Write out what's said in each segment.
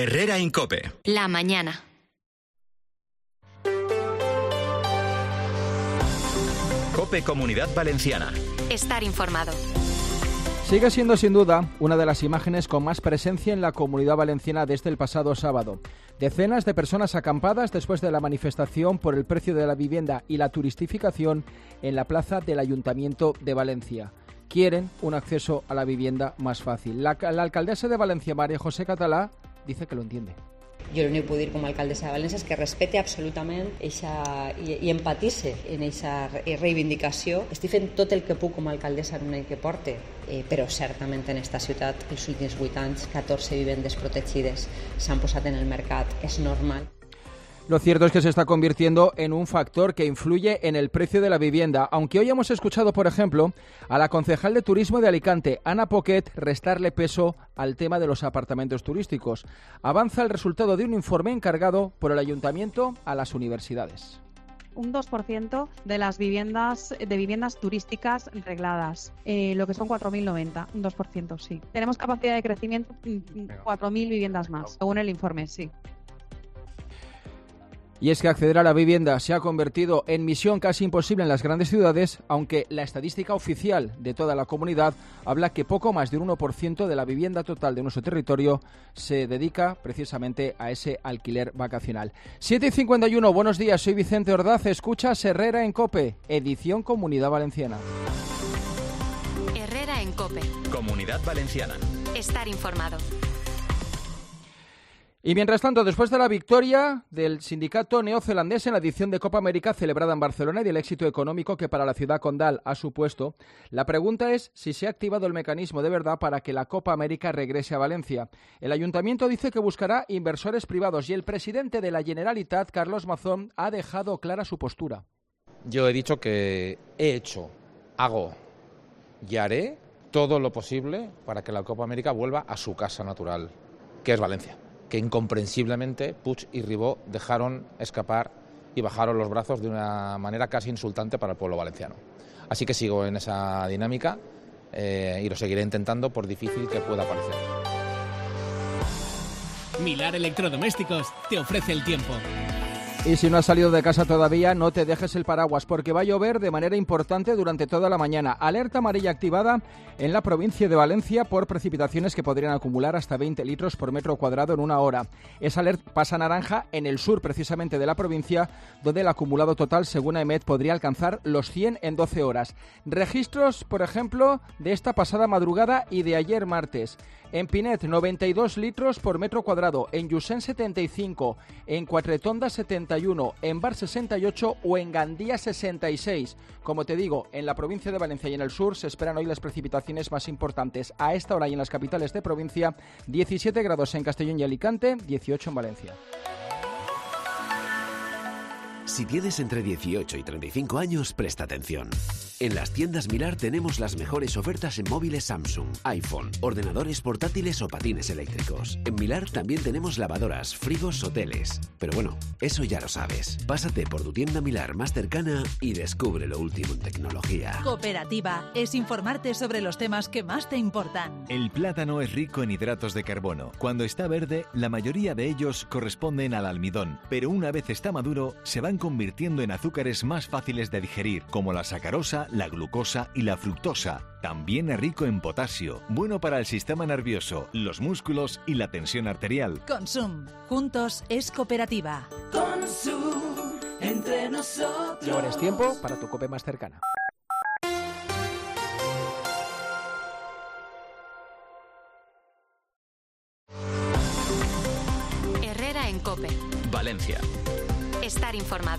Herrera en COPE. La mañana. COPE Comunidad Valenciana. Estar informado. Sigue siendo sin duda una de las imágenes con más presencia en la Comunidad Valenciana desde el pasado sábado. Decenas de personas acampadas después de la manifestación por el precio de la vivienda y la turistificación en la plaza del Ayuntamiento de Valencia. Quieren un acceso a la vivienda más fácil. La alcaldesa de Valencia, María José Català, dice que lo entiende. Jo l'únic que puc dir com a alcaldessa de València és que respecte absolutament i empatisse en aquesta reivindicació. Estic fent tot el que puc com a alcaldessa en un any que porte, però certament en esta ciutat els últims 8 anys 14 vivendes protegides s'han posat en el mercat. És normal. Lo cierto es que se está convirtiendo en un factor que influye en el precio de la vivienda, aunque hoy hemos escuchado, por ejemplo, a la concejal de Turismo de Alicante, Ana Poquet, restarle peso al tema de los apartamentos turísticos. Avanza el resultado de un informe encargado por el Ayuntamiento a las universidades. Un 2% de las viviendas turísticas regladas, lo que son 4.090, un 2%, sí. Tenemos capacidad de crecimiento, 4.000 viviendas más, según el informe, sí. Y es que acceder a la vivienda se ha convertido en misión casi imposible en las grandes ciudades, aunque la estadística oficial de toda la comunidad habla que poco más de un 1% de la vivienda total de nuestro territorio se dedica precisamente a ese alquiler vacacional. 7:51, buenos días, soy Vicente Ordaz, escuchas Herrera en COPE, edición Comunidad Valenciana. Herrera en COPE. Comunidad Valenciana. Estar informado. Y mientras tanto, después de la victoria del sindicato neozelandés en la edición de Copa América celebrada en Barcelona y del éxito económico que para la ciudad condal ha supuesto, la pregunta es si se ha activado el mecanismo de verdad para que la Copa América regrese a Valencia. El ayuntamiento dice que buscará inversores privados y el presidente de la Generalitat, Carlos Mazón, ha dejado clara su postura. Yo he dicho que he hecho, hago y haré todo lo posible para que la Copa América vuelva a su casa natural, que es Valencia, que incomprensiblemente Puig y Ribó dejaron escapar y bajaron los brazos de una manera casi insultante para el pueblo valenciano. Así que sigo en esa dinámica y lo seguiré intentando por difícil que pueda parecer. Milar Electrodomésticos te ofrece el tiempo. Y si no has salido de casa todavía, no te dejes el paraguas porque va a llover de manera importante durante toda la mañana. Alerta amarilla activada en la provincia de Valencia por precipitaciones que podrían acumular hasta 20 litros por metro cuadrado en una hora. Esa alerta pasa naranja en el sur precisamente de la provincia, donde el acumulado total, según AEMET, podría alcanzar los 100 en 12 horas. Registros, por ejemplo, de esta pasada madrugada y de ayer martes. En Pinet, 92 litros por metro cuadrado, en Llucén 75, en Cuatretonda 71, en Bar 68 o en Gandía 66. Como te digo, en la provincia de Valencia y en el sur se esperan hoy las precipitaciones más importantes. A esta hora y en las capitales de provincia, 17 grados en Castellón y Alicante, 18 en Valencia. Si tienes entre 18 y 35 años, presta atención. En las tiendas Milar tenemos las mejores ofertas en móviles Samsung, iPhone, ordenadores portátiles o patines eléctricos. En Milar también tenemos lavadoras, frigos o teles. Pero bueno, eso ya lo sabes. Pásate por tu tienda Milar más cercana y descubre lo último en tecnología. Cooperativa es informarte sobre los temas que más te importan. El plátano es rico en hidratos de carbono. Cuando está verde, la mayoría de ellos corresponden al almidón, pero una vez está maduro, se van convirtiendo en azúcares más fáciles de digerir, como la sacarosa, la glucosa y la fructosa. También es rico en potasio, bueno para el sistema nervioso, los músculos y la tensión arterial. Consum. Juntos es cooperativa. Consum. Entre nosotros. Y ahora es tiempo para tu COPE más cercana. Herrera en COPE. Valencia. Estar informado.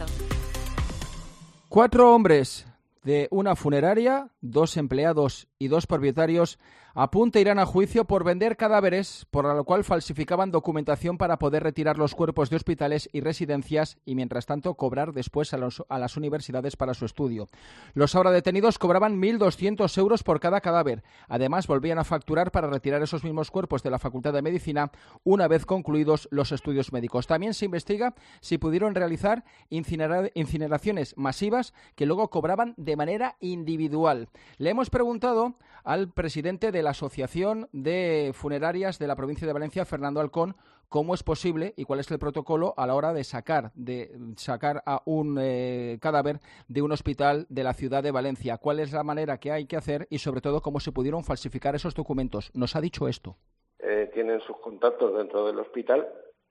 4 hombres de una funeraria, 2 empleados y 2 propietarios a punto irán a juicio por vender cadáveres, por lo cual falsificaban documentación para poder retirar los cuerpos de hospitales y residencias y mientras tanto cobrar después a las universidades para su estudio. Los ahora detenidos cobraban 1.200 euros por cada cadáver. Además volvían a facturar para retirar esos mismos cuerpos de la Facultad de Medicina una vez concluidos los estudios médicos. También se investiga si pudieron realizar incineraciones masivas que luego cobraban de manera individual. Le hemos preguntado al presidente de la Asociación de Funerarias de la provincia de Valencia, Fernando Alcón, cómo es posible y cuál es el protocolo a la hora de sacar a un cadáver de un hospital de la ciudad de Valencia. ¿Cuál es la manera que hay que hacer y, sobre todo, cómo se pudieron falsificar esos documentos? Nos ha dicho esto. Tienen sus contactos dentro del hospital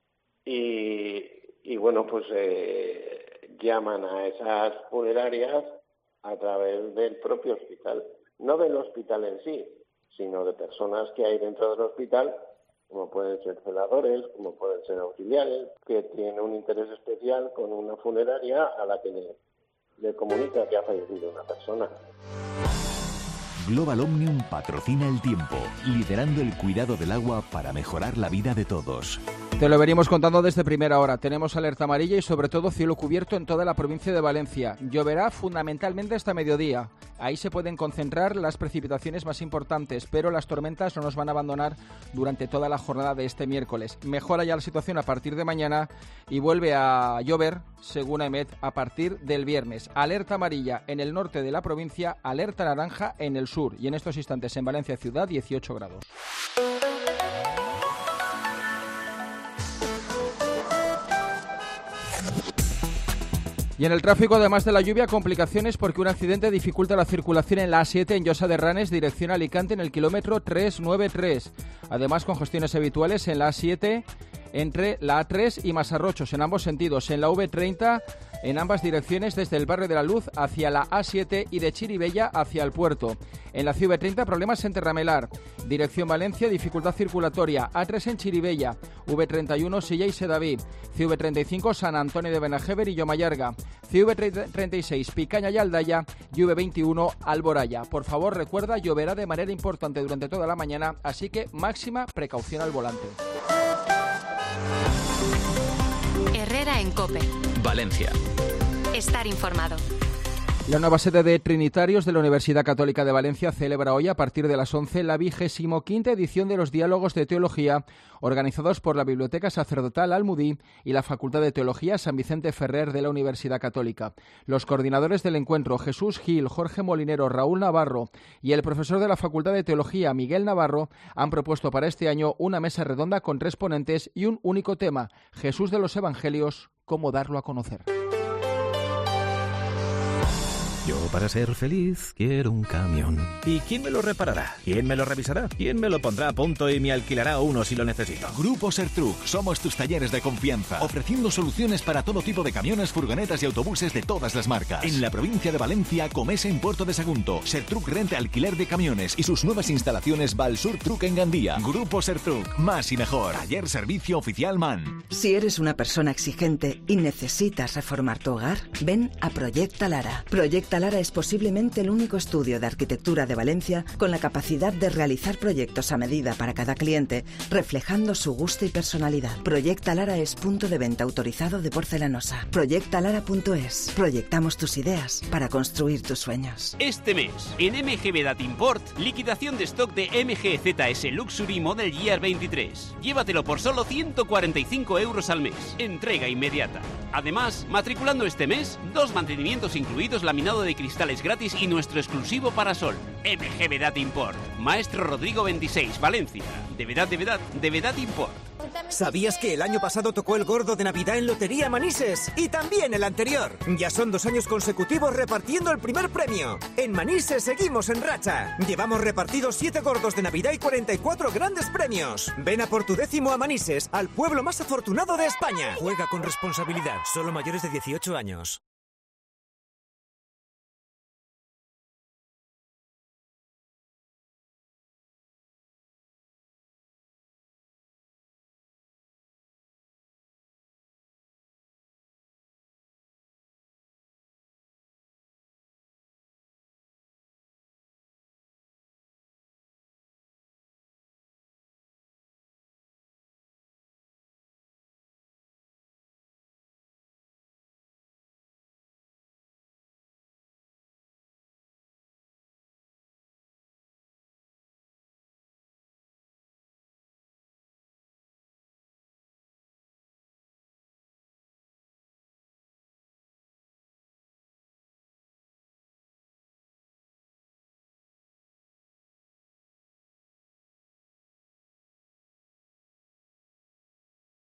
y bueno, pues llaman a esas funerarias a través del propio hospital. No del hospital en sí, sino de personas que hay dentro del hospital, como pueden ser celadores, como pueden ser auxiliares, que tienen un interés especial con una funeraria a la que le comunica que ha fallecido una persona. Global Omnium patrocina el tiempo, liderando el cuidado del agua para mejorar la vida de todos. Te lo veníamos contando desde primera hora. Tenemos alerta amarilla y sobre todo cielo cubierto en toda la provincia de Valencia. Lloverá fundamentalmente hasta mediodía. Ahí se pueden concentrar las precipitaciones más importantes, pero las tormentas no nos van a abandonar durante toda la jornada de este miércoles. Mejora ya la situación a partir de mañana y vuelve a llover, según EMET, a partir del viernes. Alerta amarilla en el norte de la provincia, alerta naranja en el sur. Y en estos instantes en Valencia ciudad, 18 grados. Y en el tráfico, además de la lluvia, complicaciones porque un accidente dificulta la circulación en la A7 en Llosa de Ranes, dirección Alicante, en el kilómetro 393. Además, congestiones habituales en la A7 entre la A3 y Masarrochos, en ambos sentidos. En la V30, en ambas direcciones, desde el barrio de la Luz hacia la A7 y de Chirivella hacia el puerto. En la CV30, problemas en Terramelar. Dirección Valencia, dificultad circulatoria. A3 en Chirivella. V31, Silla y Sedaví. CV35, San Antonio de Benajever y Llomayarga. CV36, Picaña y Aldaya. Y V21, Alboraya. Por favor, recuerda, lloverá de manera importante durante toda la mañana, así que máxima precaución al volante. Herrera en COPE. Valencia. Estar informado. La nueva sede de Trinitarios de la Universidad Católica de Valencia celebra hoy, a partir de las 11, la 25ª edición de los Diálogos de Teología, organizados por la Biblioteca Sacerdotal Almudí y la Facultad de Teología San Vicente Ferrer de la Universidad Católica. Los coordinadores del encuentro, Jesús Gil, Jorge Molinero, Raúl Navarro y el profesor de la Facultad de Teología, Miguel Navarro, han propuesto para este año una mesa redonda con 3 ponentes y un único tema: Jesús de los Evangelios, cómo darlo a conocer. Yo, para ser feliz, quiero un camión. ¿Y quién me lo reparará? ¿Quién me lo revisará? ¿Quién me lo pondrá a punto y me alquilará uno si lo necesito? Grupo Sertruc, somos tus talleres de confianza, ofreciendo soluciones para todo tipo de camiones, furgonetas y autobuses de todas las marcas. En la provincia de Valencia, Comesa en Puerto de Sagunto. Sertruc renta alquiler de camiones y sus nuevas instalaciones Valsur Truck en Gandía. Grupo Sertruc, más y mejor. Taller Servicio Oficial MAN. Si eres una persona exigente y necesitas reformar tu hogar, ven a Proyecta Lara. Proyecta Lara es posiblemente el único estudio de arquitectura de Valencia con la capacidad de realizar proyectos a medida para cada cliente, reflejando su gusto y personalidad. Proyecta Lara es punto de venta autorizado de porcelanosa. Proyectalara.es. Proyectamos tus ideas para construir tus sueños. Este mes, en MG Vedat Import, liquidación de stock de MG ZS Luxury Model Year 23. Llévatelo por solo 145 euros al mes. Entrega inmediata. Además, matriculando este mes, 2 mantenimientos incluidos, laminado de cristales gratis y nuestro exclusivo parasol. MG Vedat Import. Maestro Rodrigo 26, Valencia. De Vedat Import. ¿Sabías que el año pasado tocó el gordo de Navidad en Lotería Manises? Y también el anterior. Ya son 2 años consecutivos repartiendo el primer premio. En Manises seguimos en racha. Llevamos repartidos 7 gordos de Navidad y 44 grandes premios. Ven a por tu 10º a Manises, al pueblo más afortunado de España. Juega con responsabilidad. Solo mayores de 18 años.